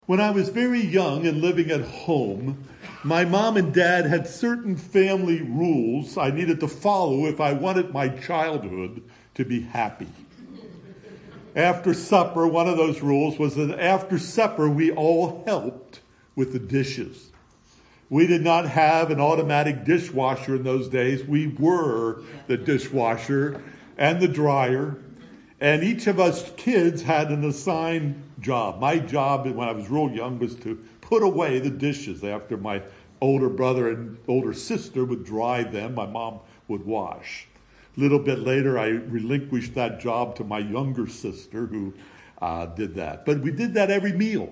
When I was very young and living at home, my mom and dad had certain family rules I needed to follow if I wanted my childhood to be happy. After supper, one of those rules was that after supper, we all helped with the dishes. We did not have an automatic dishwasher in those days. We were the dishwasher and the dryer. And each of us kids had an assigned job. My job when I was real young was to put away the dishes after my older brother and older sister would dry them. My mom would wash. A little bit later, I relinquished that job to my younger sister who did that. But we did that every meal.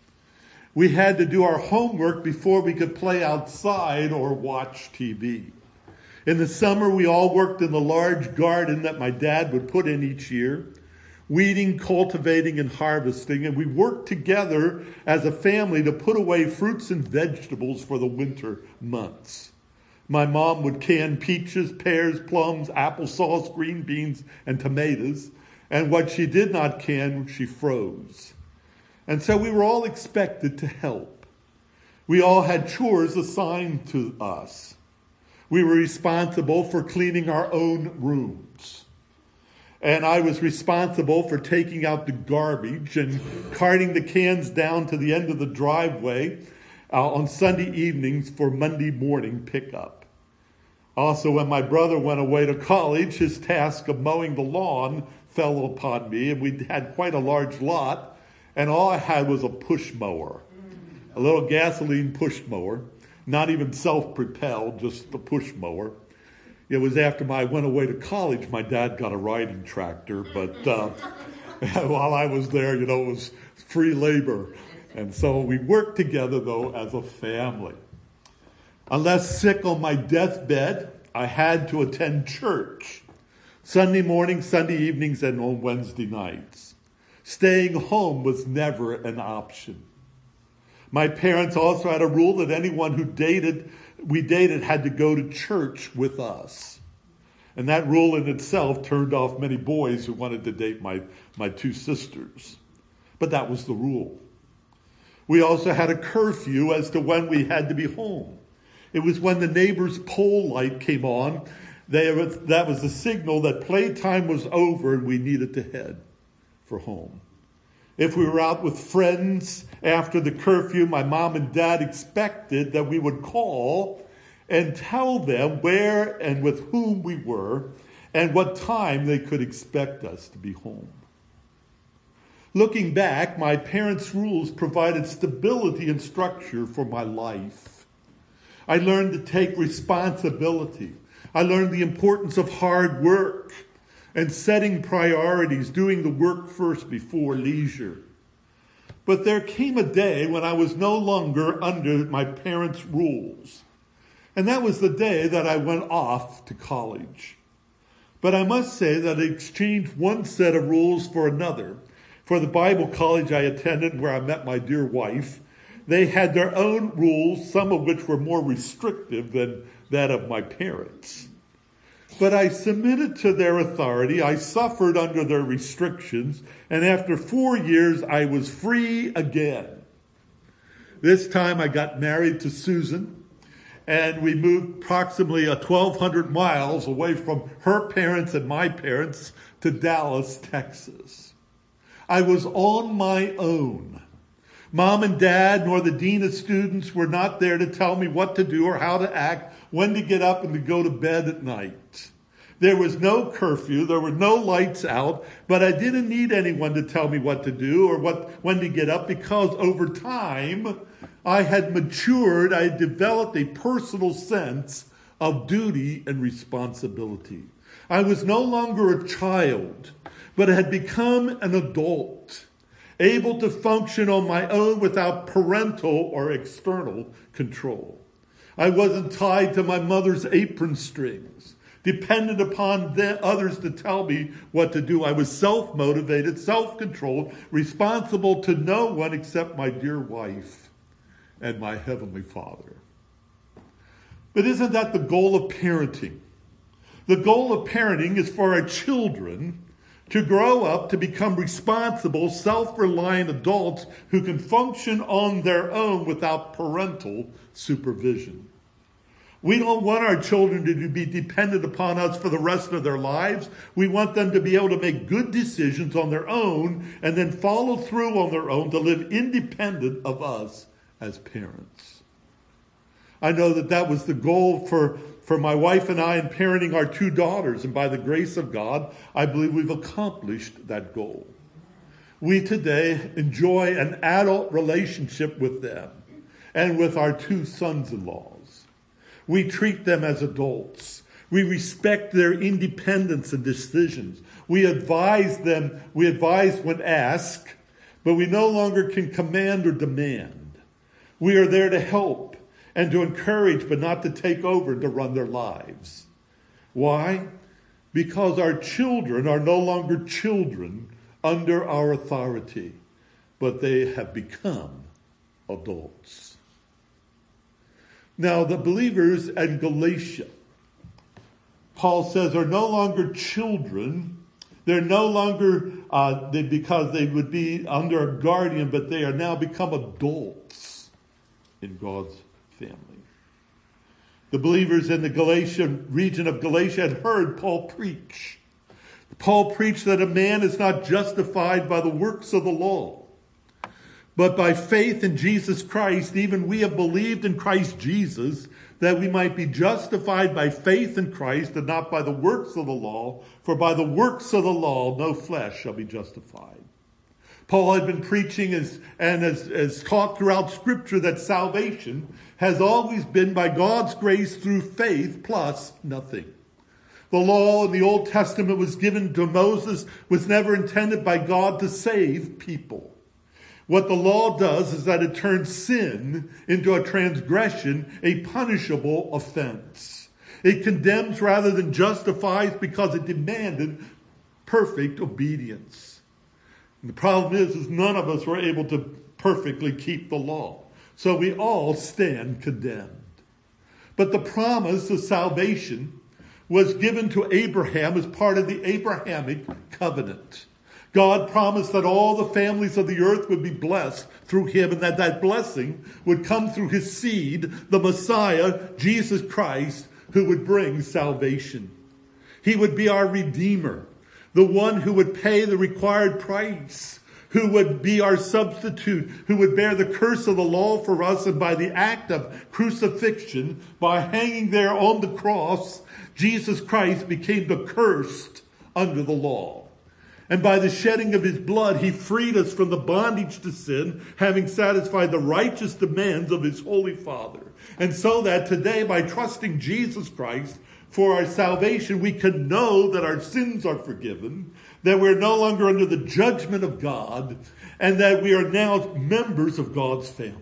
We had to do our homework before we could play outside or watch TV. In the summer, we all worked in the large garden that my dad would put in each year, weeding, cultivating, and harvesting, and we worked together as a family to put away fruits and vegetables for the winter months. My mom would can peaches, pears, plums, applesauce, green beans, and tomatoes, and what she did not can, she froze. And so we were all expected to help. We all had chores assigned to us. We were responsible for cleaning our own rooms. And I was responsible for taking out the garbage and carting the cans down to the end of the driveway on Sunday evenings for Monday morning pickup. Also, when my brother went away to college, his task of mowing the lawn fell upon me, and we had quite a large lot, and all I had was a push mower, a little gasoline push mower. Not even self-propelled, just the push mower. It was after I went away to college, my dad got a riding tractor, but while I was there, it was free labor. And so we worked together, though, as a family. Unless sick on my deathbed, I had to attend church. Sunday mornings, Sunday evenings, and on Wednesday nights. Staying home was never an option. My parents also had a rule that anyone who we dated had to go to church with us. And that rule in itself turned off many boys who wanted to date my two sisters. But that was the rule. We also had a curfew as to when we had to be home. It was when the neighbor's pole light came on. That was the signal that playtime was over and we needed to head for home. If we were out with friends after the curfew, my mom and dad expected that we would call and tell them where and with whom we were and what time they could expect us to be home. Looking back, my parents' rules provided stability and structure for my life. I learned to take responsibility. I learned the importance of hard work and setting priorities, doing the work first before leisure. But there came a day when I was no longer under my parents' rules. And that was the day that I went off to college. But I must say that I exchanged one set of rules for another. For the Bible college I attended, where I met my dear wife, they had their own rules, some of which were more restrictive than that of my parents. But I submitted to their authority. I suffered under their restrictions. And after 4 years, I was free again. This time I got married to Susan. And we moved approximately 1,200 miles away from her parents and my parents to Dallas, Texas. I was on my own. Mom and Dad, nor the dean of students were not there to tell me what to do or how to act, when to get up and to go to bed at night. There was no curfew, there were no lights out, but I didn't need anyone to tell me what to do or when to get up, because over time I had matured, I had developed a personal sense of duty and responsibility. I was no longer a child, but I had become an adult, able to function on my own without parental or external control. I wasn't tied to my mother's apron strings, dependent upon others to tell me what to do. I was self-motivated, self-controlled, responsible to no one except my dear wife and my Heavenly Father. But isn't that the goal of parenting? The goal of parenting is for our children to grow up to become responsible, self-reliant adults who can function on their own without parental supervision. We don't want our children to be dependent upon us for the rest of their lives. We want them to be able to make good decisions on their own and then follow through on their own to live independent of us as parents. I know that was the goal for my wife and I in parenting our 2 daughters. And by the grace of God, I believe we've accomplished that goal. We today enjoy an adult relationship with them and with our 2 sons-in-law. We treat them as adults. We respect their independence and decisions. We advise them. We advise when asked, but we no longer can command or demand. We are there to help and to encourage, but not to take over and to run their lives. Why? Because our children are no longer children under our authority, but they have become adults. Now, the believers in Galatia, Paul says, are no longer children. They're no longer, because they would be under a guardian, but they are now become adults in God's family. The believers in the region of Galatia had heard Paul preach. Paul preached that a man is not justified by the works of the law, but by faith in Jesus Christ. Even we have believed in Christ Jesus, that we might be justified by faith in Christ and not by the works of the law. For by the works of the law, no flesh shall be justified. Paul had been preaching as taught throughout Scripture that salvation has always been by God's grace through faith plus nothing. The law in the Old Testament was given to Moses, was never intended by God to save people. What the law does is that it turns sin into a transgression, a punishable offense. It condemns rather than justifies because it demanded perfect obedience. And the problem is none of us were able to perfectly keep the law. So we all stand condemned. But the promise of salvation was given to Abraham as part of the Abrahamic covenant. God promised that all the families of the earth would be blessed through him, and that blessing would come through his seed, the Messiah, Jesus Christ, who would bring salvation. He would be our Redeemer, the one who would pay the required price, who would be our substitute, who would bear the curse of the law for us, and by the act of crucifixion, by hanging there on the cross, Jesus Christ became the cursed under the law. And by the shedding of his blood, he freed us from the bondage to sin, having satisfied the righteous demands of his Holy Father. And so that today, by trusting Jesus Christ for our salvation, we can know that our sins are forgiven, that we're no longer under the judgment of God, and that we are now members of God's family.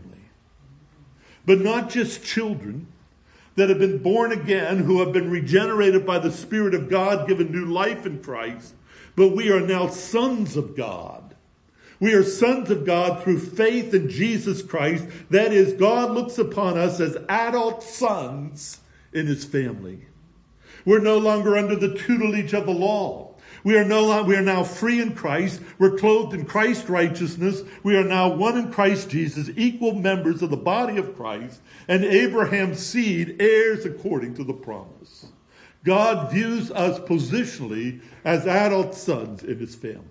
But not just children that have been born again, who have been regenerated by the Spirit of God, given new life in Christ, but we are now sons of God. We are sons of God through faith in Jesus Christ. That is, God looks upon us as adult sons in his family. We're no longer under the tutelage of the law. We are now free in Christ. We're clothed in Christ's righteousness. We are now one in Christ Jesus, equal members of the body of Christ, and Abraham's seed, heirs according to the promise. God views us positionally as adult sons in his family.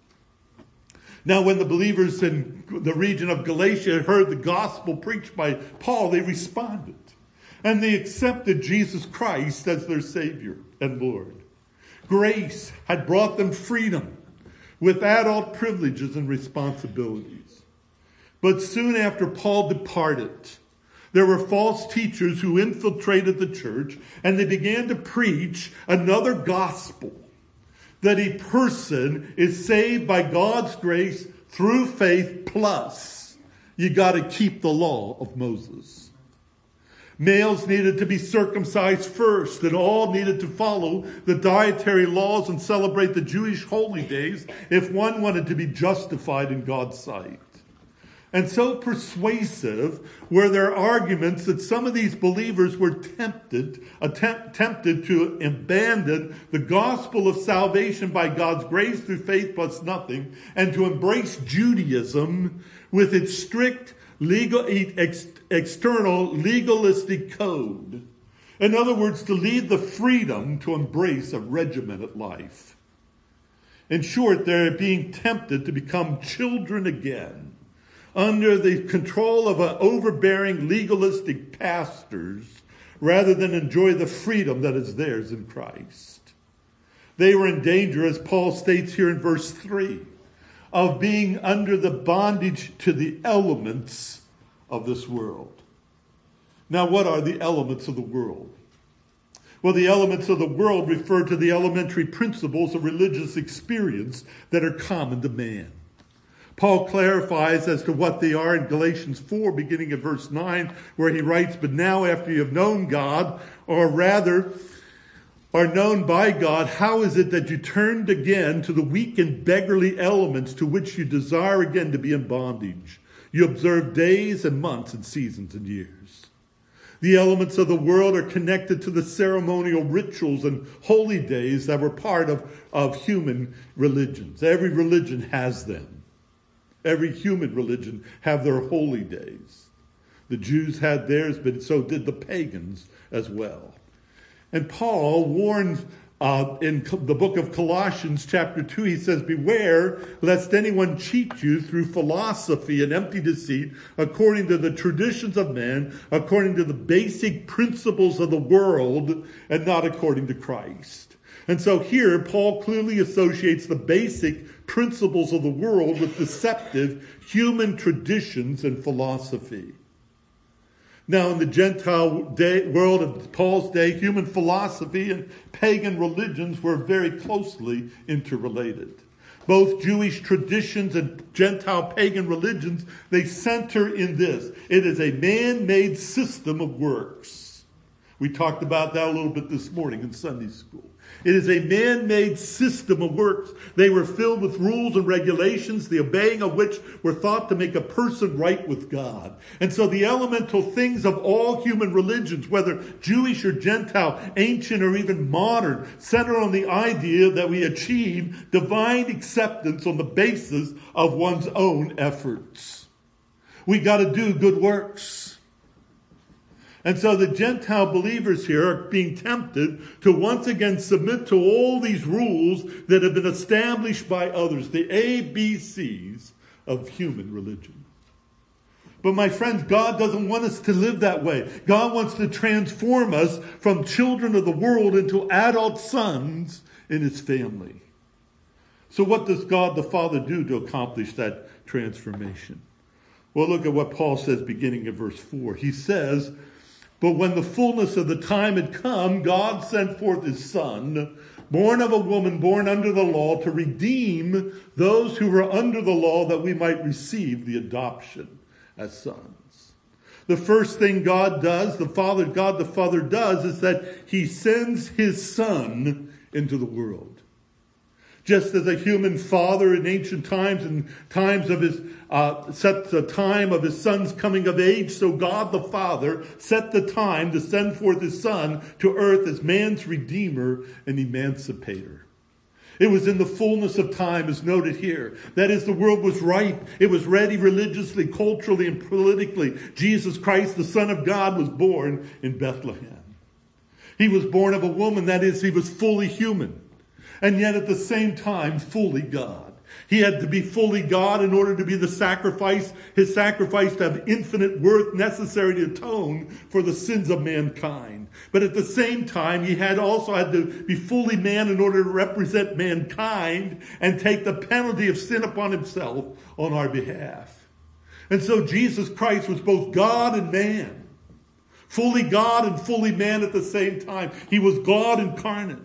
Now, when the believers in the region of Galatia heard the gospel preached by Paul, they responded. And they accepted Jesus Christ as their Savior and Lord. Grace had brought them freedom with adult privileges and responsibilities. But soon after Paul departed, there were false teachers who infiltrated the church, and they began to preach another gospel, that a person is saved by God's grace through faith, plus you got to keep the law of Moses. Males needed to be circumcised first, and all needed to follow the dietary laws and celebrate the Jewish holy days if one wanted to be justified in God's sight. and so persuasive were their arguments that some of these believers were tempted to abandon the gospel of salvation by God's grace through faith plus nothing, and to embrace Judaism with its strict external legalistic code. In other words, to lead the freedom to embrace a regimented life. In short, they're being tempted to become children again, under the control of overbearing legalistic pastors, rather than enjoy the freedom that is theirs in Christ. They were in danger, as Paul states here in verse 3, of being under the bondage to the elements of this world. Now, what are the elements of the world? Well, the elements of the world refer to the elementary principles of religious experience that are common to man. Paul clarifies as to what they are in Galatians 4, beginning at verse 9, where he writes, "But now after you have known God, or rather are known by God, how is it that you turned again to the weak and beggarly elements to which you desire again to be in bondage? You observe days and months and seasons and years." The elements of the world are connected to the ceremonial rituals and holy days that were part of human religions. Every religion has them. Every human religion have their holy days. The Jews had theirs, but so did the pagans as well. And Paul warns in the book of Colossians chapter 2, he says, "Beware lest anyone cheat you through philosophy and empty deceit, according to the traditions of men, according to the basic principles of the world, and not according to Christ." And so here, Paul clearly associates the basic principles of the world with deceptive human traditions and philosophy. Now, in the Gentile world of Paul's day, human philosophy and pagan religions were very closely interrelated. Both Jewish traditions and Gentile pagan religions, they center in this. It is a man-made system of works. We talked about that a little bit this morning in Sunday school. It is a man-made system of works. They were filled with rules and regulations, the obeying of which were thought to make a person right with God. And so the elemental things of all human religions, whether Jewish or Gentile, ancient or even modern, center on the idea that we achieve divine acceptance on the basis of one's own efforts. We got to do good works. And so the Gentile believers here are being tempted to once again submit to all these rules that have been established by others, the ABCs of human religion. But my friends, God doesn't want us to live that way. God wants to transform us from children of the world into adult sons in his family. So what does God the Father do to accomplish that transformation? Well, look at what Paul says beginning at verse 4. He says, "But when the fullness of the time had come, God sent forth his Son, born of a woman, born under the law, to redeem those who were under the law, that we might receive the adoption as sons." The first thing God the Father does, is that he sends his Son into the world. Just as a human father in ancient times and times of his set the time of his son's coming of age, so God the Father set the time to send forth his Son to earth as man's redeemer and emancipator. It was in the fullness of time, as noted here. That is, the world was ripe. It was ready religiously, culturally, and politically. Jesus Christ, the Son of God, was born in Bethlehem. He was born of a woman. That is, he was fully human. And yet at the same time, fully God. He had to be fully God in order to be the sacrifice, his sacrifice to have infinite worth necessary to atone for the sins of mankind. But at the same time, he also had to be fully man in order to represent mankind and take the penalty of sin upon himself on our behalf. And so Jesus Christ was both God and man. Fully God and fully man at the same time. He was God incarnate.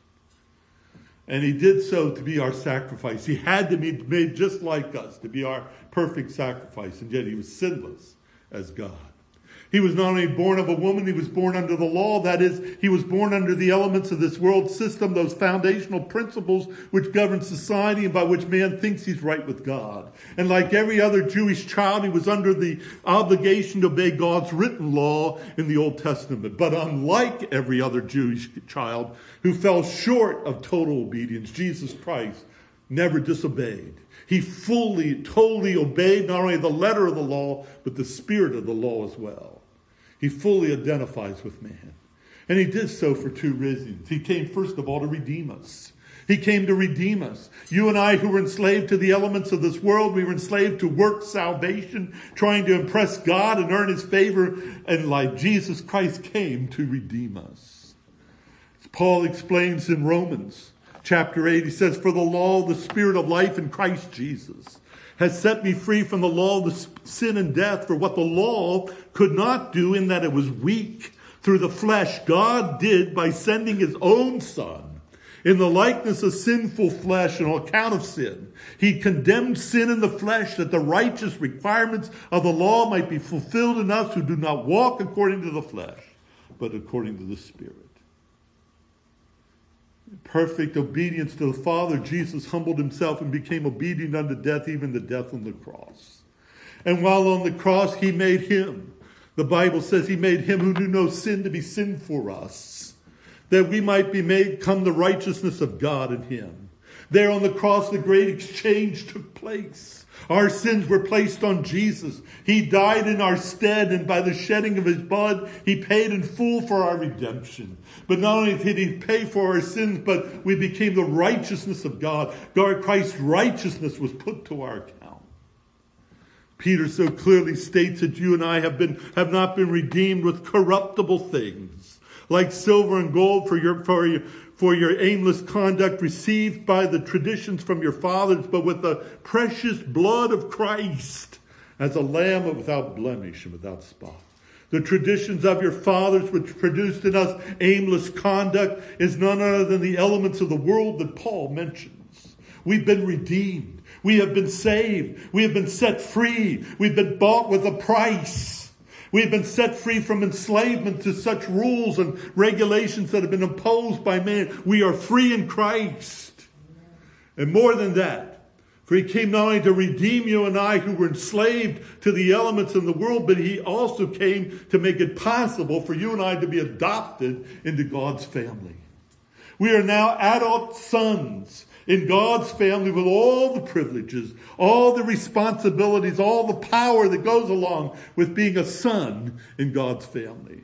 And he did so to be our sacrifice. He had to be made just like us, to be our perfect sacrifice. And yet he was sinless as God. He was not only born of a woman, he was born under the law. That is, he was born under the elements of this world system, those foundational principles which govern society and by which man thinks he's right with God. And like every other Jewish child, he was under the obligation to obey God's written law in the Old Testament. But unlike every other Jewish child who fell short of total obedience, Jesus Christ never disobeyed. He fully, totally obeyed not only the letter of the law, but the spirit of the law as well. He fully identifies with man. And he did so for two reasons. He came, first of all, to redeem us. He came to redeem us. You and I who were enslaved to the elements of this world, we were enslaved to work salvation, trying to impress God and earn his favor. And like Jesus Christ came to redeem us. As Paul explains in Romans chapter 8, he says, "For the law of the Spirit of life in Christ Jesus has set me free from the law of sin and death. For what the law could not do in that it was weak through the flesh, God did by sending his own Son in the likeness of sinful flesh and on account of sin. He condemned sin in the flesh that the righteous requirements of the law might be fulfilled in us who do not walk according to the flesh, but according to the Spirit." Perfect obedience to the Father, Jesus humbled himself and became obedient unto death, even the death on the cross. And while on the cross, he made him. The Bible says he made him who knew no sin to be sin for us, that we might be made come the righteousness of God in him. There on the cross, the great exchange took place. Our sins were placed on Jesus. He died in our stead, and by the shedding of his blood, he paid in full for our redemption. But not only did he pay for our sins, but we became the righteousness of God. Christ's righteousness was put to our account. Peter so clearly states that you and I have not been redeemed with corruptible things, like silver and gold for your aimless conduct received by the traditions from your fathers, but with the precious blood of Christ as a lamb without blemish and without spot. The traditions of your fathers which produced in us aimless conduct is none other than the elements of the world that Paul mentions. We've been redeemed. We have been saved. We have been set free. We've been bought with a price. We've been set free from enslavement to such rules and regulations that have been imposed by man. We are free in Christ. And more than that, for he came not only to redeem you and I who were enslaved to the elements in the world, but he also came to make it possible for you and I to be adopted into God's family. We are now adult sons in God's family with all the privileges, all the responsibilities, all the power that goes along with being a son in God's family.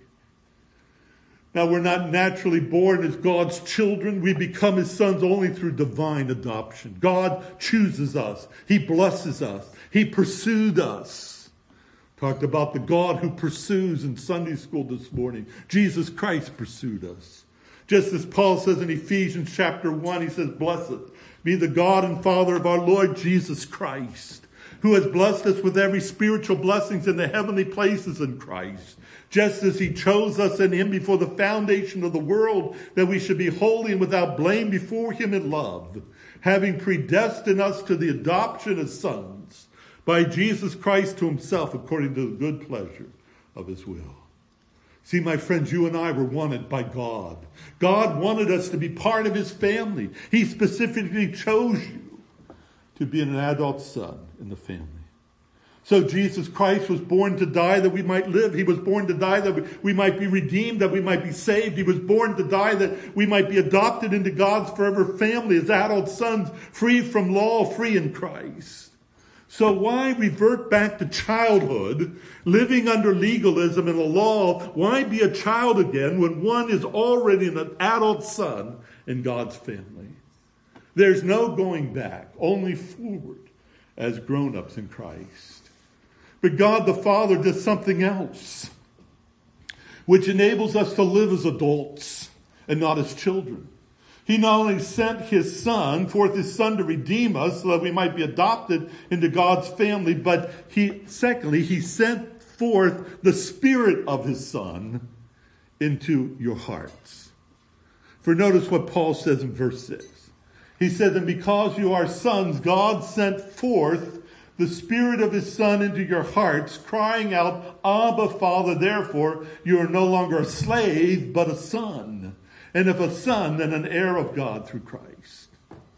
Now, we're not naturally born as God's children. We become his sons only through divine adoption. God chooses us. He blesses us. He pursued us. Talked about the God who pursues in Sunday school this morning. Jesus Christ pursued us. Just as Paul says in Ephesians chapter 1, he says, "Blessed be the God and Father of our Lord Jesus Christ, who has blessed us with every spiritual blessings in the heavenly places in Christ, just as he chose us in him before the foundation of the world, that we should be holy and without blame before him in love, having predestined us to the adoption as sons by Jesus Christ to himself, according to the good pleasure of his will." See, my friends, you and I were wanted by God. God wanted us to be part of his family. He specifically chose you to be an adult son in the family. So Jesus Christ was born to die that we might live. He was born to die that we might be redeemed, that we might be saved. He was born to die that we might be adopted into God's forever family as adult sons, free from law, free in Christ. So why revert back to childhood, living under legalism and the law? Why be a child again when one is already an adult son in God's family? There's no going back, only forward as grown-ups in Christ. But God the Father does something else, which enables us to live as adults and not as children. He not only sent his son to redeem us so that we might be adopted into God's family, but he sent forth the Spirit of his Son into your hearts. For notice what Paul says in verse 6. He says, "And because you are sons, God sent forth the Spirit of his Son into your hearts, crying out, Abba, Father. Therefore, you are no longer a slave, but a son. And if a son, then an heir of God through Christ.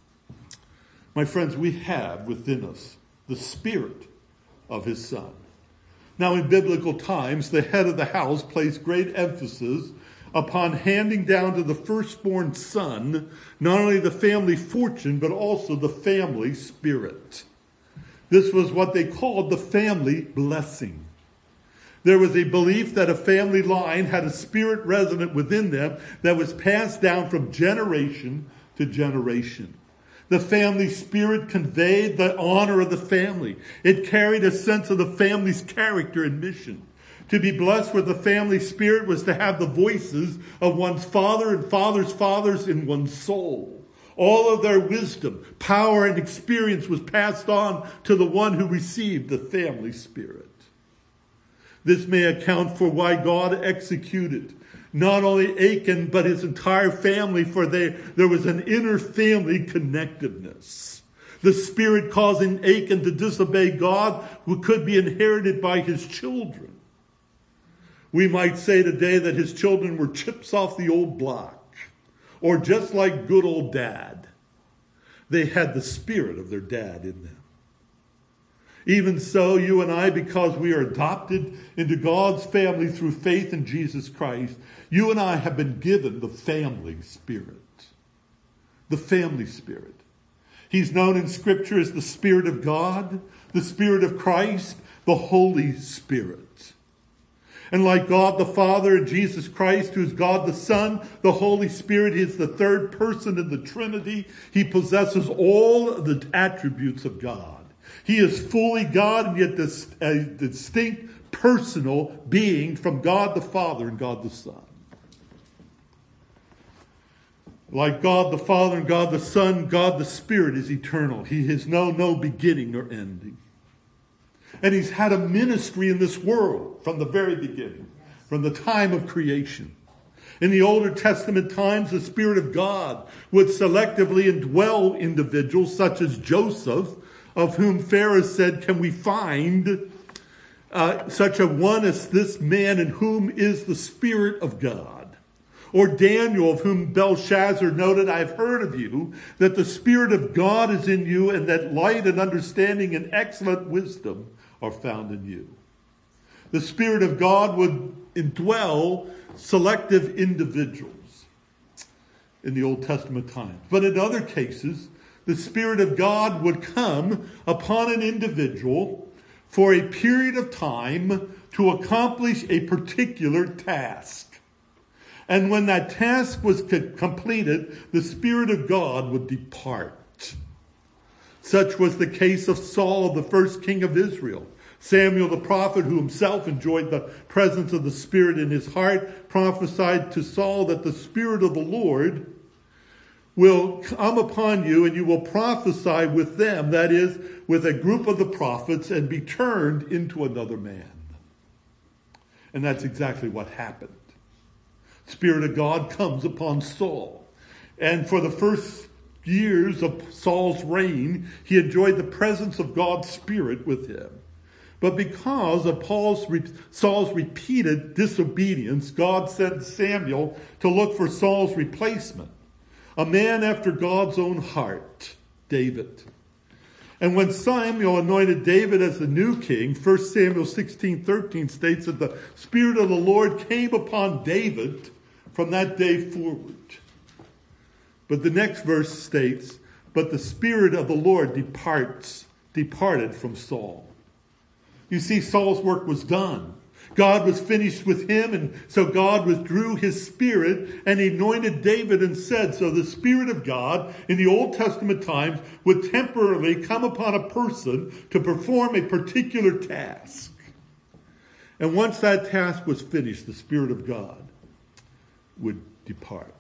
My friends, we have within us the Spirit of his Son. Now, in biblical times, the head of the house placed great emphasis upon handing down to the firstborn son not only the family fortune, but also the family spirit. This was what they called the family blessing. There was a belief that a family line had a spirit resident within them that was passed down from generation to generation. The family spirit conveyed the honor of the family. It carried a sense of the family's character and mission. To be blessed with the family spirit was to have the voices of one's father and father's fathers in one's soul. All of their wisdom, power, and experience was passed on to the one who received the family spirit. This may account for why God executed not only Achan, but his entire family, for there was an inner family connectedness. The spirit causing Achan to disobey God could be inherited by his children. We might say today that his children were chips off the old block, or just like good old dad. They had the spirit of their dad in them. Even so, you and I, because we are adopted into God's family through faith in Jesus Christ, you and I have been given the family spirit. The family spirit. He's known in Scripture as the Spirit of God, the Spirit of Christ, the Holy Spirit. And like God the Father and Jesus Christ, who is God the Son, the Holy Spirit is the third person in the Trinity. He possesses all the attributes of God. He is fully God and yet a distinct personal being from God the Father and God the Son. Like God the Father and God the Son, God the Spirit is eternal. He has known no beginning or ending. And he's had a ministry in this world from the very beginning, from the time of creation. In the Older Testament times, the Spirit of God would selectively indwell individuals such as Joseph, of whom Pharaoh said, can we find such a one as this man in whom is the Spirit of God? Or Daniel, of whom Belshazzar noted, I have heard of you, that the Spirit of God is in you, and that light and understanding and excellent wisdom are found in you. The Spirit of God would indwell selective individuals in the Old Testament times. But in other cases, the Spirit of God would come upon an individual for a period of time to accomplish a particular task. And when that task was completed, the Spirit of God would depart. Such was the case of Saul, the first king of Israel. Samuel the prophet, who himself enjoyed the presence of the Spirit in his heart, prophesied to Saul that the Spirit of the Lord will come upon you and you will prophesy with them, that is, with a group of the prophets, and be turned into another man. And that's exactly what happened. The Spirit of God comes upon Saul. And for the first years of Saul's reign, he enjoyed the presence of God's Spirit with him. But because of Saul's repeated disobedience, God sent Samuel to look for Saul's replacement, a man after God's own heart, David. And when Samuel anointed David as the new king, 1 Samuel 16:13 states that the Spirit of the Lord came upon David from that day forward. But the next verse states, but the Spirit of the Lord departed from Saul. You see, Saul's work was done. God was finished with him, and so God withdrew his Spirit and anointed David and said, so the Spirit of God in the Old Testament times would temporarily come upon a person to perform a particular task. And once that task was finished, the Spirit of God would depart.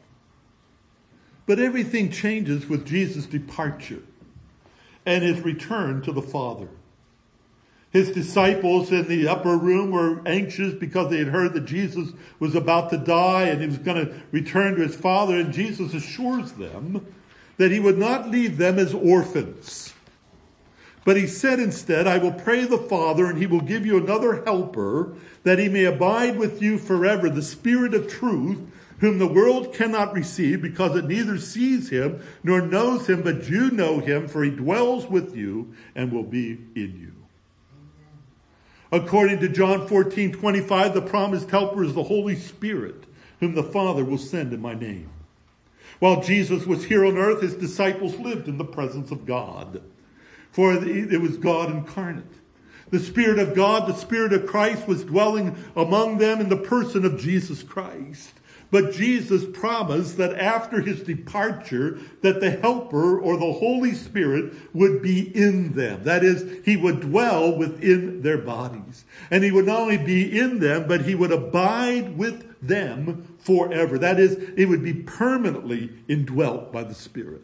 But everything changes with Jesus' departure and his return to the Father. His disciples in the upper room were anxious because they had heard that Jesus was about to die and he was going to return to his Father. And Jesus assures them that he would not leave them as orphans, But he said instead, I will pray the Father, and he will give you another helper, that he may abide with you forever, the Spirit of truth, whom the world cannot receive, because it neither sees him nor knows him, but you know him, for he dwells with you and will be in you. According to John 14:25, the promised helper is the Holy Spirit, whom the Father will send in my name. While Jesus was here on earth, his disciples lived in the presence of God, for it was God incarnate. The Spirit of God, the Spirit of Christ, was dwelling among them in the person of Jesus Christ. But Jesus promised that after his departure, that the Helper, or the Holy Spirit, would be in them. That is, he would dwell within their bodies. And he would not only be in them, but he would abide with them forever. That is, it would be permanently indwelt by the Spirit.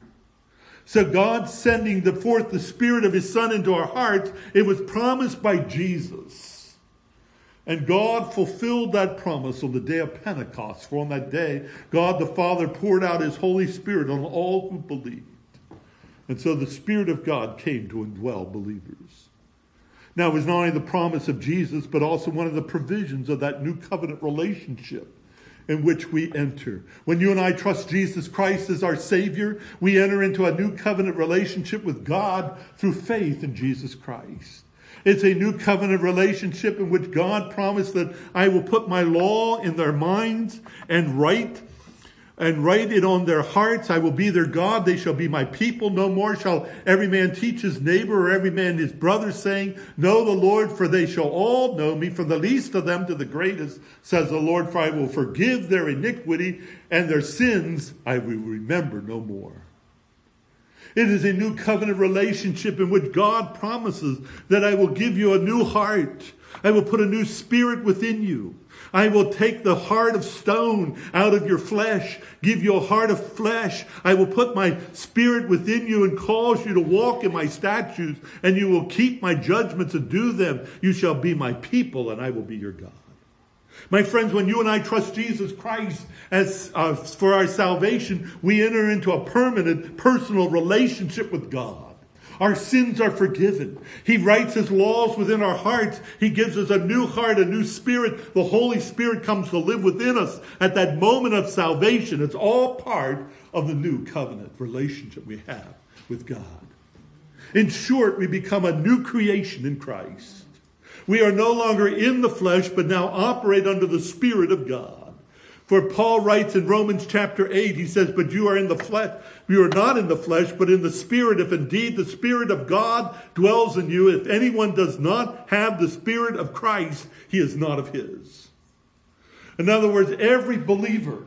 So God sending forth the Spirit of his Son into our hearts, it was promised by Jesus. And God fulfilled that promise on the day of Pentecost. For on that day, God the Father poured out his Holy Spirit on all who believed. And so the Spirit of God came to indwell believers. Now, it was not only the promise of Jesus, but also one of the provisions of that new covenant relationship in which we enter. When you and I trust Jesus Christ as our Savior, we enter into a new covenant relationship with God through faith in Jesus Christ. It's a new covenant relationship in which God promised that I will put my law in their minds and write it on their hearts. I will be their God. They shall be my people. No more shall every man teach his neighbor or every man his brother, saying, know the Lord, for they shall all know me, from the least of them to the greatest, says the Lord, for I will forgive their iniquity, and their sins I will remember no more. It is a new covenant relationship in which God promises that I will give you a new heart. I will put a new spirit within you. I will take the heart of stone out of your flesh, give you a heart of flesh. I will put my spirit within you and cause you to walk in my statutes, and you will keep my judgments and do them. You shall be my people, and I will be your God. My friends, when you and I trust Jesus Christ as for our salvation, we enter into a permanent, personal relationship with God. Our sins are forgiven. He writes his laws within our hearts. He gives us a new heart, a new spirit. The Holy Spirit comes to live within us at that moment of salvation. It's all part of the new covenant relationship we have with God. In short, we become a new creation in Christ. We are no longer in the flesh, but now operate under the Spirit of God. For Paul writes in Romans chapter 8, he says, but you are in the flesh. You are not in the flesh, but in the Spirit, if indeed the Spirit of God dwells in you. If anyone does not have the Spirit of Christ, he is not of his. In other words, every believer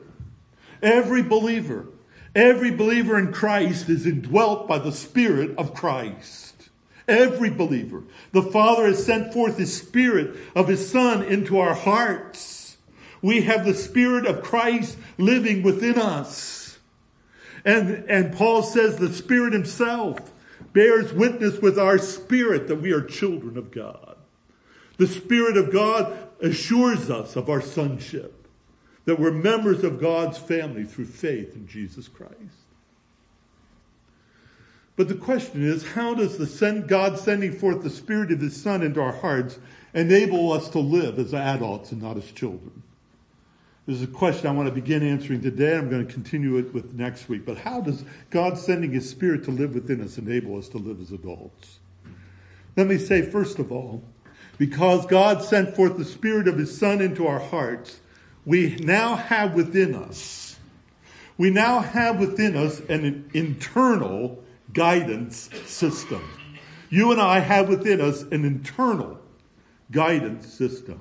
in Christ is indwelt by the Spirit of Christ. Every believer. The Father has sent forth his Spirit of his Son into our hearts. We have the Spirit of Christ living within us. And Paul says the Spirit himself bears witness with our spirit that we are children of God. The Spirit of God assures us of our sonship, that we're members of God's family through faith in Jesus Christ. But the question is, how does God sending forth the Spirit of his Son into our hearts enable us to live as adults and not as children? This is a question I want to begin answering today. I'm going to continue it with next week. But how does God sending his Spirit to live within us enable us to live as adults? Let me say, first of all, because God sent forth the Spirit of his Son into our hearts, we now have within us an internal guidance system. You and I have within us an internal guidance system.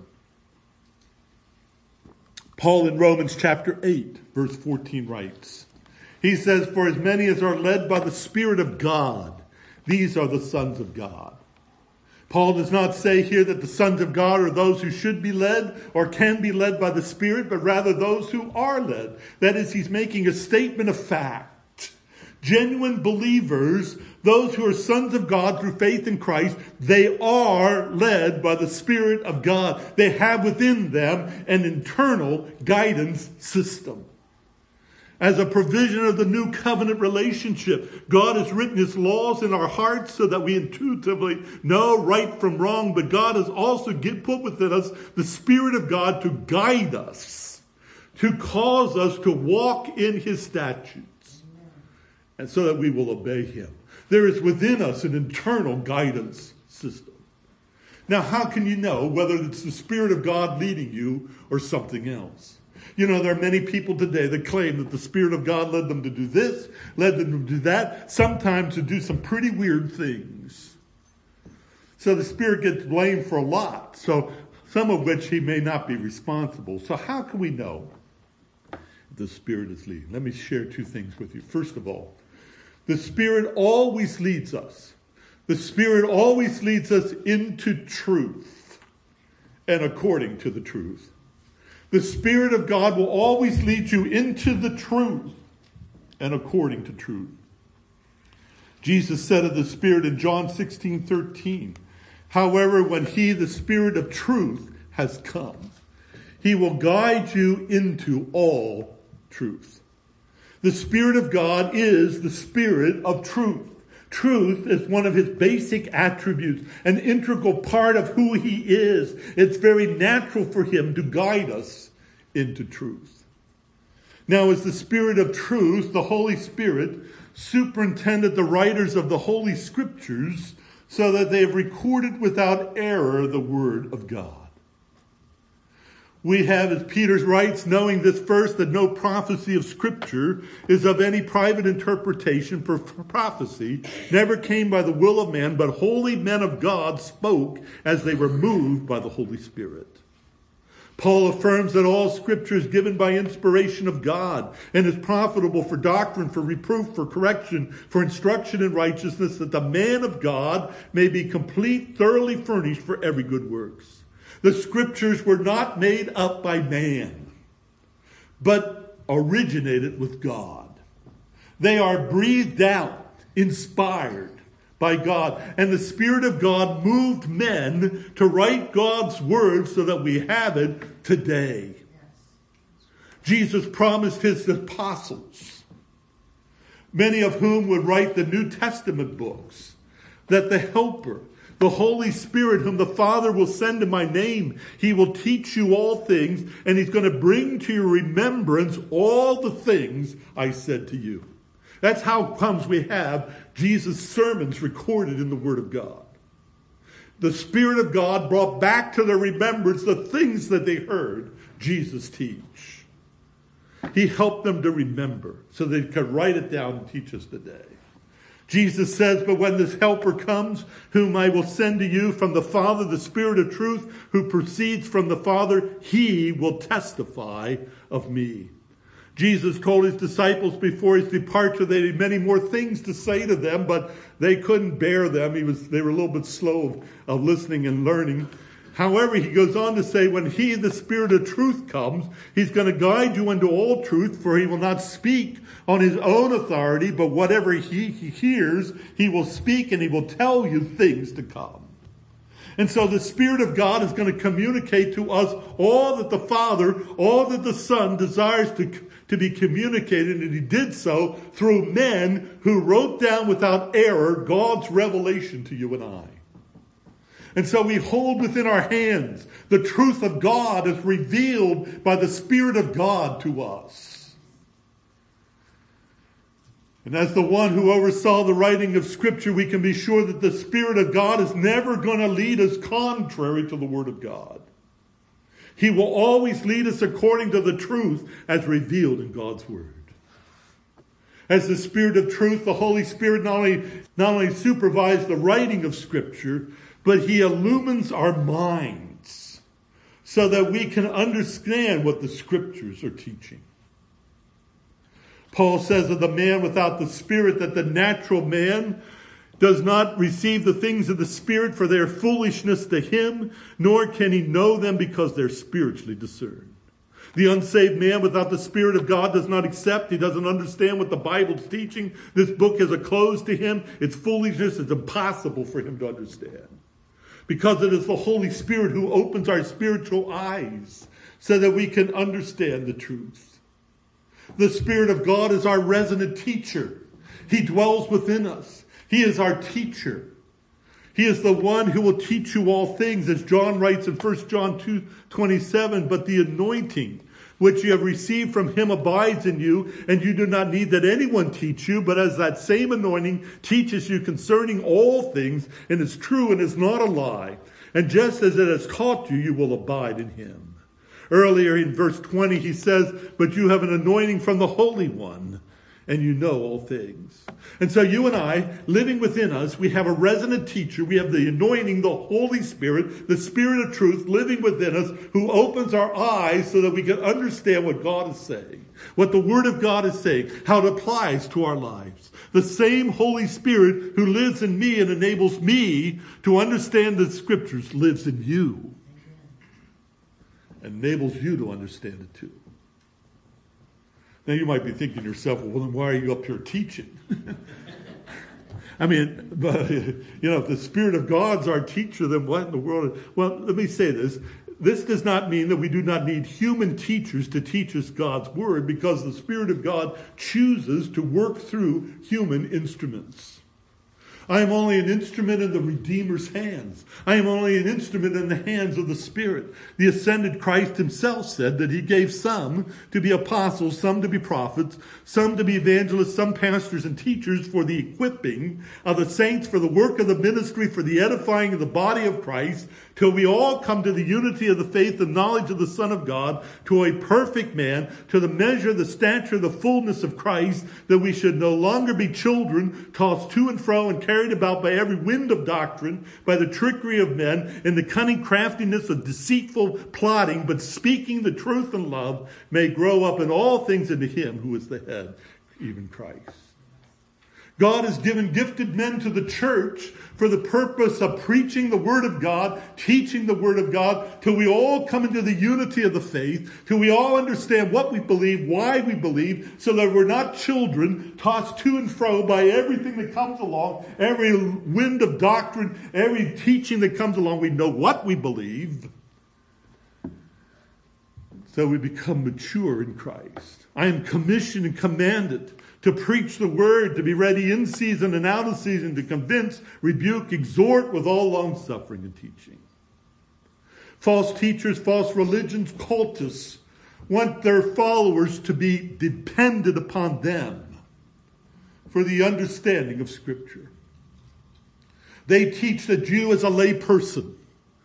Paul in Romans chapter 8, verse 14 writes, he says, for as many as are led by the Spirit of God, these are the sons of God. Paul does not say here that the sons of God are those who should be led or can be led by the Spirit, but rather those who are led. That is, he's making a statement of fact. Genuine believers, those who are sons of God through faith in Christ, they are led by the Spirit of God. They have within them an internal guidance system. as a provision of the new covenant relationship. God has written his laws in our hearts so that we intuitively know right from wrong, but God has also put within us the Spirit of God to guide us, to cause us to walk in his statutes, and so that we will obey him. There is within us an internal guidance system. Now, how can you know whether it's the Spirit of God leading you or something else? You know, there are many people today that claim that the Spirit of God led them to do this, led them to do that, sometimes to do some pretty weird things. So the Spirit gets blamed for a lot, so some of which he may not be responsible. So how can we know if the Spirit is leading? Let me share two things with you. First of all, the Spirit always leads us. The Spirit always leads us into truth and according to the truth. The Spirit of God will always lead you into the truth and according to truth. Jesus said of the Spirit in John 16:13, however, when he, the Spirit of truth, has come, he will guide you into all truth. The Spirit of God is the Spirit of truth. Truth is one of his basic attributes, an integral part of who he is. It's very natural for him to guide us into truth. Now, as the Spirit of truth, the Holy Spirit superintended the writers of the Holy Scriptures so that they have recorded without error the Word of God. We have, as Peter writes, knowing this first, that no prophecy of Scripture is of any private interpretation, for prophecy never came by the will of man, but holy men of God spoke as they were moved by the Holy Spirit. Paul affirms that all Scripture is given by inspiration of God and is profitable for doctrine, for reproof, for correction, for instruction in righteousness, that the man of God may be complete, thoroughly furnished for every good works. The Scriptures were not made up by man, but originated with God. They are breathed out, inspired by God. And the Spirit of God moved men to write God's word so that we have it today. Jesus promised his apostles, many of whom would write the New Testament books, that the Helper, the Holy Spirit, whom the Father will send in my name, he will teach you all things, and he's going to bring to your remembrance all the things I said to you. That's how comes we have Jesus' sermons recorded in the Word of God. The Spirit of God brought back to their remembrance the things that they heard Jesus teach. He helped them to remember so they could write it down and teach us today. Jesus says, but when this Helper comes, whom I will send to you from the Father, the Spirit of truth, who proceeds from the Father, he will testify of me. Jesus told his disciples before his departure that he had many more things to say to them, but they couldn't bear them. They were a little bit slow of listening and learning. However, he goes on to say, when he, the Spirit of truth, comes, he's going to guide you into all truth, for he will not speak on his own authority, but whatever he hears, he will speak, and he will tell you things to come. And so the Spirit of God is going to communicate to us all that the Father, all that the Son desires to be communicated, and he did so through men who wrote down without error God's revelation to you and I. And so we hold within our hands the truth of God as revealed by the Spirit of God to us. And as the one who oversaw the writing of Scripture, we can be sure that the Spirit of God is never going to lead us contrary to the Word of God. He will always lead us according to the truth as revealed in God's Word. As the Spirit of truth, the Holy Spirit not only supervises the writing of Scripture, but he illumines our minds so that we can understand what the Scriptures are teaching. Paul says of the man without the Spirit that the natural man does not receive the things of the Spirit, for they are foolishness to him, nor can he know them because they're spiritually discerned. The unsaved man without the Spirit of God does not accept. He doesn't understand what the Bible's teaching. This book is a close to him. It's foolishness. It's impossible for him to understand. Because it is the Holy Spirit who opens our spiritual eyes so that we can understand the truth. The Spirit of God is our resident teacher. He dwells within us. He is our teacher. He is the one who will teach you all things, as John writes in 1 John 2:27, but the anointing which you have received from him abides in you, and you do not need that anyone teach you, but as that same anointing teaches you concerning all things, and is true and is not a lie, and just as it has taught you, you will abide in him. Earlier in verse 20, he says, but you have an anointing from the Holy One, and you know all things. And so you and I, living within us, we have a resident teacher. We have the anointing, the Holy Spirit, the Spirit of truth living within us, who opens our eyes so that we can understand what God is saying, what the Word of God is saying, how it applies to our lives. The same Holy Spirit who lives in me and enables me to understand the Scriptures lives in you. Enables you to understand it too. Now you might be thinking to yourself, well, then why are you up here teaching? I mean, but, if the Spirit of God's our teacher, then what in the world? Well, let me say this. This does not mean that we do not need human teachers to teach us God's Word, because the Spirit of God chooses to work through human instruments. I am only an instrument in the Redeemer's hands. I am only an instrument in the hands of the Spirit. The ascended Christ himself said that he gave some to be apostles, some to be prophets, some to be evangelists, some pastors and teachers for the equipping of the saints, for the work of the ministry, for the edifying of the body of Christ, till we all come to the unity of the faith and knowledge of the Son of God, to a perfect man, to the measure, the stature, the fullness of Christ, that we should no longer be children, tossed to and fro and carried about by every wind of doctrine, by the trickery of men, and the cunning craftiness of deceitful plotting, but speaking the truth in love, may grow up in all things into him who is the head, even Christ. God has given gifted men to the church for the purpose of preaching the Word of God, teaching the Word of God, till we all come into the unity of the faith, till we all understand what we believe, why we believe, so that we're not children tossed to and fro by everything that comes along, every wind of doctrine, every teaching that comes along. We know what we believe, so we become mature in Christ. I am commissioned and commanded to preach the word, to be ready in season and out of season, to convince, rebuke, exhort with all long suffering and teaching. False teachers, false religions, cultists want their followers to be dependent upon them for the understanding of Scripture. They teach that you as a lay person,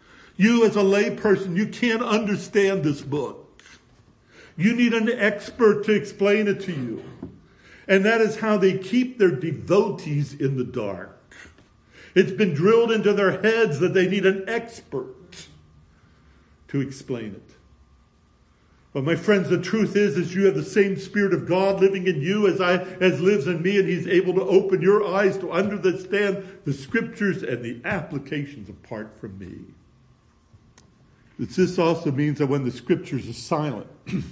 you can't understand this book. You need an expert to explain it to you. And that is how they keep their devotees in the dark. It's been drilled into their heads that they need an expert to explain it. But my friends, the truth is you have the same Spirit of God living in you as lives in me, and he's able to open your eyes to understand the Scriptures and the applications apart from me. This also means that when the Scriptures are silent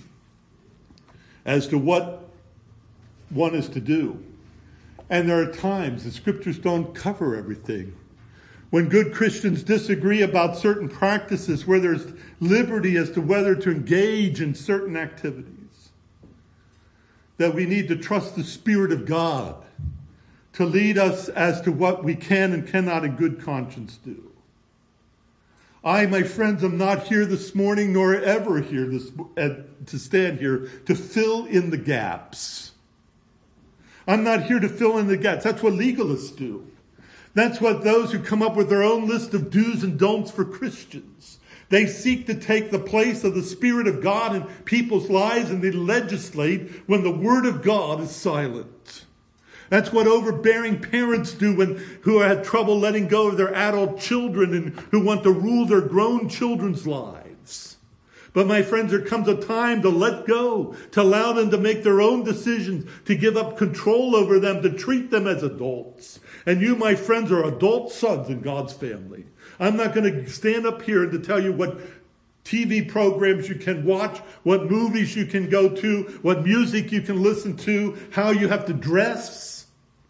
as to what one is to do. And there are times the Scriptures don't cover everything. When good Christians disagree about certain practices, where there's liberty as to whether to engage in certain activities, that we need to trust the Spirit of God to lead us as to what we can and cannot in good conscience do. I, my friends, am not here this morning, nor ever here to stand here to fill in the gaps. I'm not here to fill in the gaps. That's what legalists do. That's what those who come up with their own list of do's and don'ts for Christians. They seek to take the place of the Spirit of God in people's lives, and they legislate when the Word of God is silent. That's what overbearing parents do who have trouble letting go of their adult children and who want to rule their grown children's lives. But my friends, there comes a time to let go, to allow them to make their own decisions, to give up control over them, to treat them as adults. And you, my friends, are adult sons in God's family. I'm not going to stand up here and to tell you what TV programs you can watch, what movies you can go to, what music you can listen to, how you have to dress,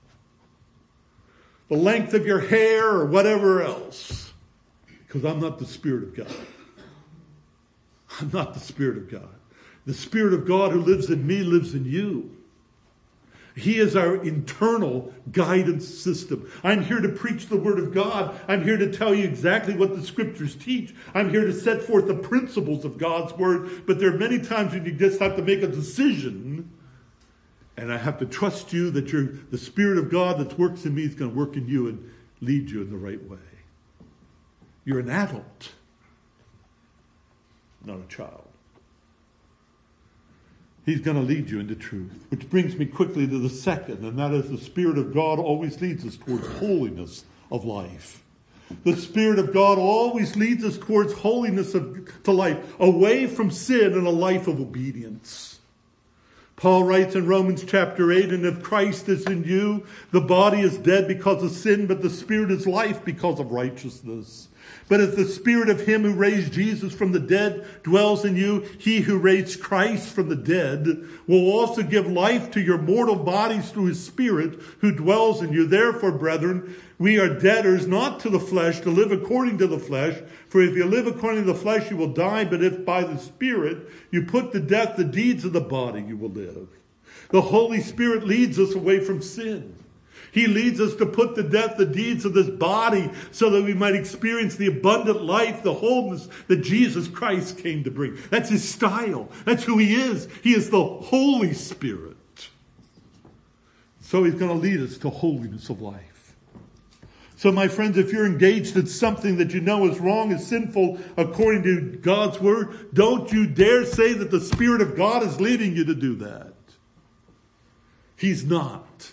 the length of your hair, or whatever else. Because I'm not the Spirit of God. I'm not the Spirit of God. The Spirit of God who lives in me lives in you. He is our internal guidance system. I'm here to preach the Word of God. I'm here to tell you exactly what the Scriptures teach. I'm here to set forth the principles of God's Word. But there are many times when you just have to make a decision. And I have to trust you that the Spirit of God that works in me is going to work in you and lead you in the right way. You're an adult, not a child. He's going to lead you into truth. Which brings me quickly to the second, and that is the Spirit of God always leads us towards holiness of life. The Spirit of God always leads us towards holiness to life, away from sin and a life of obedience. Paul writes in Romans chapter 8, and if Christ is in you, the body is dead because of sin, but the Spirit is life because of righteousness. But if the Spirit of him who raised Jesus from the dead dwells in you, he who raised Christ from the dead will also give life to your mortal bodies through his Spirit who dwells in you. Therefore, brethren, we are debtors not to the flesh to live according to the flesh. For if you live according to the flesh, you will die. But if by the Spirit you put to death the deeds of the body, you will live. The Holy Spirit leads us away from sin. He leads us to put to death the deeds of this body so that we might experience the abundant life, the wholeness that Jesus Christ came to bring. That's his style. That's who he is. He is the Holy Spirit. So he's going to lead us to holiness of life. So my friends, if you're engaged in something that you know is wrong, is sinful according to God's word, don't you dare say that the Spirit of God is leading you to do that. He's not.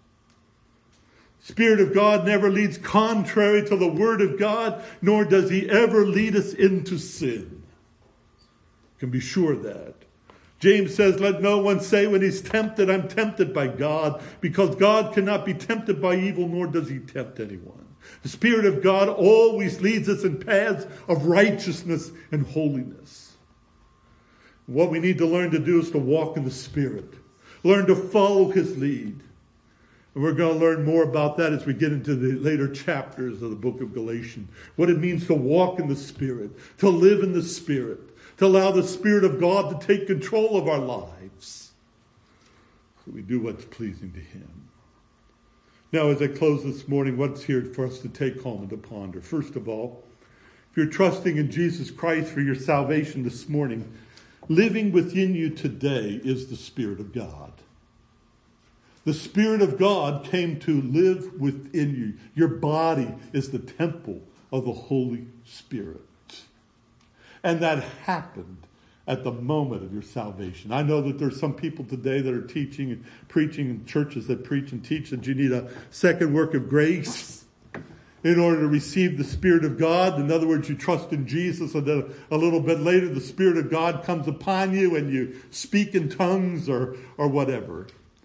Spirit of God never leads contrary to the Word of God, nor does he ever lead us into sin. You can be sure of that. James says, let no one say when he's tempted, I'm tempted by God, because God cannot be tempted by evil, nor does he tempt anyone. The Spirit of God always leads us in paths of righteousness and holiness. What we need to learn to do is to walk in the Spirit. Learn to follow his lead. And we're going to learn more about that as we get into the later chapters of the book of Galatians. What it means to walk in the Spirit, to live in the Spirit, to allow the Spirit of God to take control of our lives. So we do what's pleasing to him. Now, as I close this morning, what's here for us to take home and to ponder? First of all, if you're trusting in Jesus Christ for your salvation this morning, living within you today is the Spirit of God. The Spirit of God came to live within you. Your body is the temple of the Holy Spirit. And that happened at the moment of your salvation. I know that there's some people today that are teaching and preaching in churches that preach and teach that you need a second work of grace in order to receive the Spirit of God. In other words, you trust in Jesus, and then a little bit later the Spirit of God comes upon you and you speak in tongues or whatever.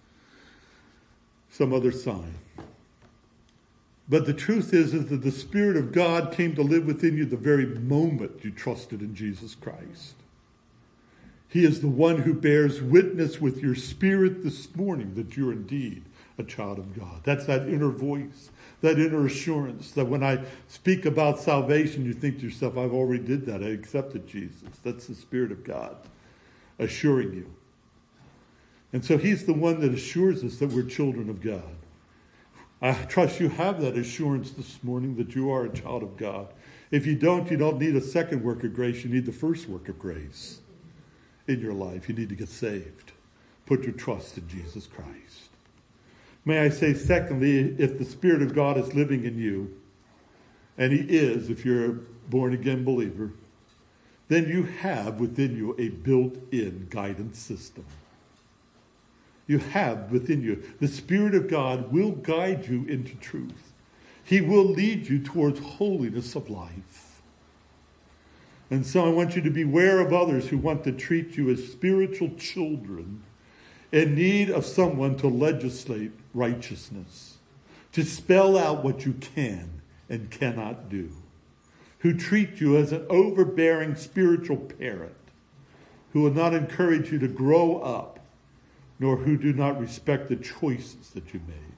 Some other sign. But the truth is that the Spirit of God came to live within you the very moment you trusted in Jesus Christ. He is the one who bears witness with your spirit this morning that you're indeed a child of God. That's that inner voice, that inner assurance that when I speak about salvation, you think to yourself, I've already did that. I accepted Jesus. That's the Spirit of God assuring you. And so he's the one that assures us that we're children of God. I trust you have that assurance this morning that you are a child of God. If you don't need a second work of grace. You need the first work of grace in your life. You need to get saved. Put your trust in Jesus Christ. May I say, secondly, if the Spirit of God is living in you, and he is, if you're a born-again believer, then you have within you a built-in guidance system. You have within you. The Spirit of God will guide you into truth. He will lead you towards holiness of life. And so I want you to beware of others who want to treat you as spiritual children in need of someone to legislate righteousness, to spell out what you can and cannot do, who treat you as an overbearing spiritual parent, who will not encourage you to grow up, nor who do not respect the choices that you made.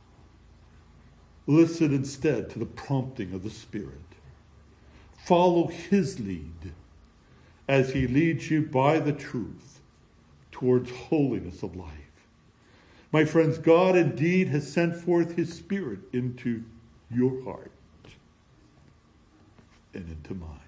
Listen instead to the prompting of the Spirit. Follow his lead as he leads you by the truth towards holiness of life. My friends, God indeed has sent forth his Spirit into your heart and into mine.